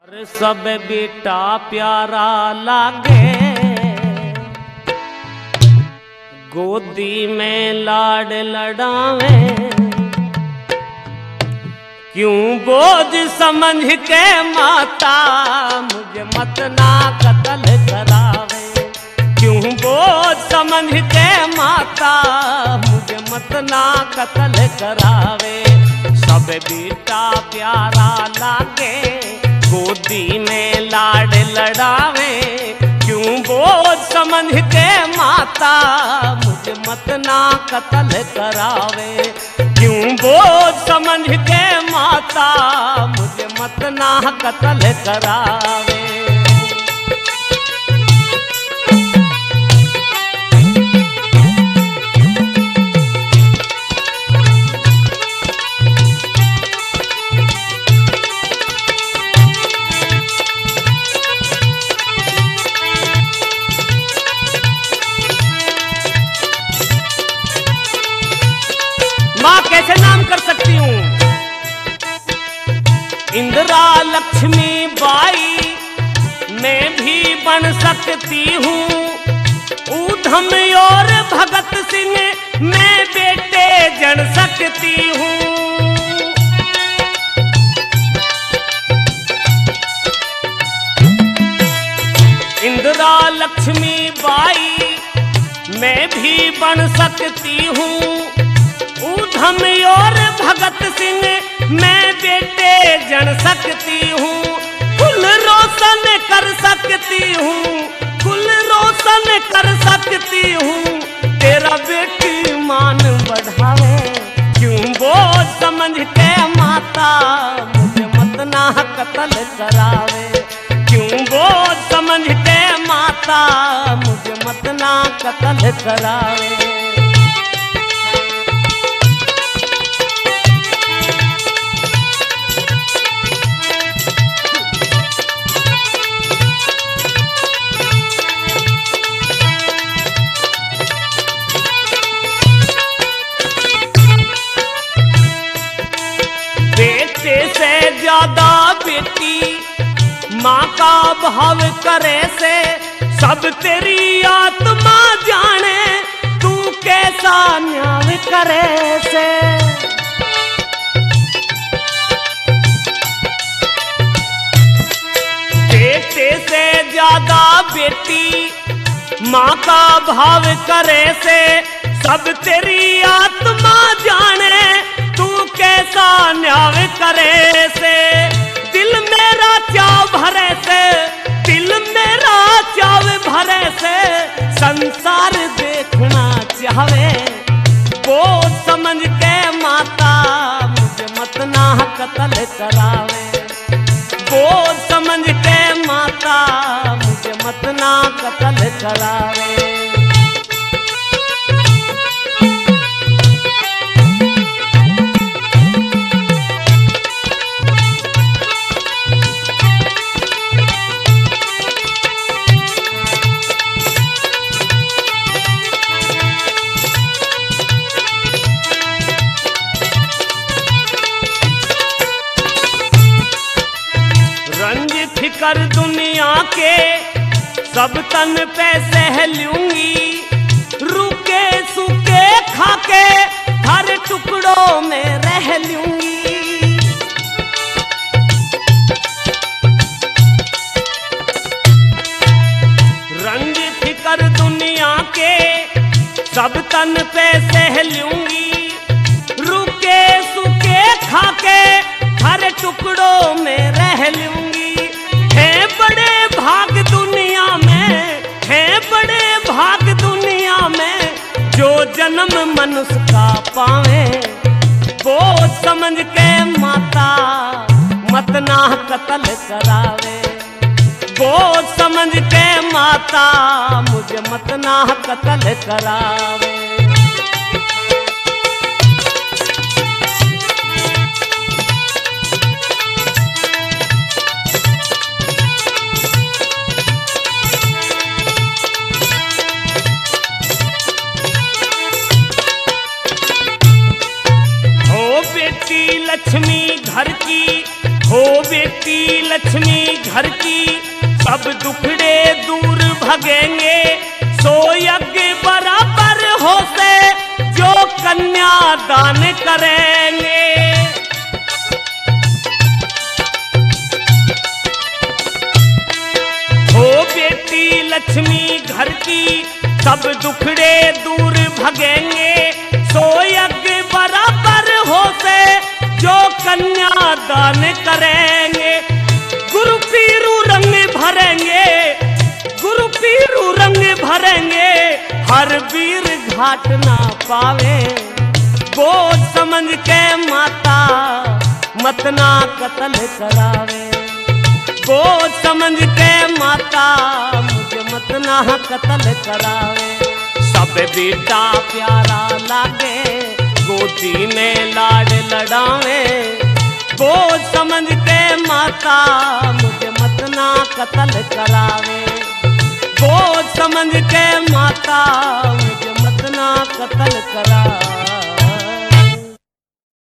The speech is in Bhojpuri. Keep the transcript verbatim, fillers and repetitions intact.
सब बेटा प्यारा लागे, गोदी में लाड लड़ावे, क्यों बोझ समझ के माता मुझे मत ना कत्ल करावे, क्यों बोझ समझ के माता मुझे मत ना कत्ल करावे। सब बेटा प्यारा लागे, गोदी में लाड लड़ावे, क्यों बोझ समझ के माता मुझे मत ना कत्ल करावे, क्यों बोझ समझ के माता मुझे मत ना कत्ल करावे। माँ कैसे नाम कर सकती हूँ? इंदिरा लक्ष्मी बाई मैं भी बन सकती हूँ, ऊधम और भगत सिंह मैं बेटे जन सकती हूँ। इंदिरा लक्ष्मी बाई मैं भी बन सकती हूँ, ऊधम और भगत सिंह मैं बेटे जन सकती हूँ। कुल रोशन कर सकती हूँ, कुल रोशन कर सकती हूँ, तेरा बेटी मान बढ़ावे, क्यों बोझ समझ के माता मुझे मत ना कत्ल करावे, क्यों बोझ समझ के माता मुझे मत ना कत्ल करावे। बेटे से ज्यादा बेटी माँ का भाव करे से, सब तेरी आत्मा जाने तू कैसा न्याय करे से। बेटे से ज्यादा बेटी माँ का भाव करे से, सब तेरी आत्मा जाने तू कैसा न्याय करे से। दिल मेरा चाव भरे से, दिल मेरा चाव भरे से, संसार देखना चाहे, बोझ समझ के माता मुझे मत ना कत्ल करावे, बोझ समझ के माता मुझे मत ना कत्ल करावे। कर दुनिया के सब तन पे सह लूंगी, रूके सूखे खाके हर टुकड़ों में रह लूंगी। रंग फिकर दुनिया के सब तन पे सह लूंगी, रूके सूखे खाके हर टुकड़ों में रह लूंगी। है बड़े भाग दुनिया में, है बड़े भाग दुनिया में, जो जन्म मनुष्य का पावे, बोझ समझ के माता मत ना कत्ल करावे, बोझ समझ के माता मुझे मत ना कत्ल करावे। लक्ष्मी घर की हो बेटी लक्ष्मी लक्ष्मी घर की सब दुखड़े दूर भगेंगे। सो यज्ञ बराबर हो से जो कन्या दान करेंगे। हो बेटी लक्ष्मी घर की सब दुखड़े दूर भगेंगे। सो यज्ञ बराबर हो से जो कन्या दान करेंगे। गुरु पीरू रंग भरेंगे, गुरु पीरू रंग भरेंगे, हर वीर घाट ना पावे। बोझ समझ के माता मत ना कत्ल करावे। बोझ समझ के माता मुझे मत ना कत्ल करावे। सब बेटा प्यारा लागे गोदी में लाड लड़ावे। बोझ समझ के माता मुझे मत ना कत्ल करावे। बोझ समझ के माता मुझे मत ना कत्ल करावे।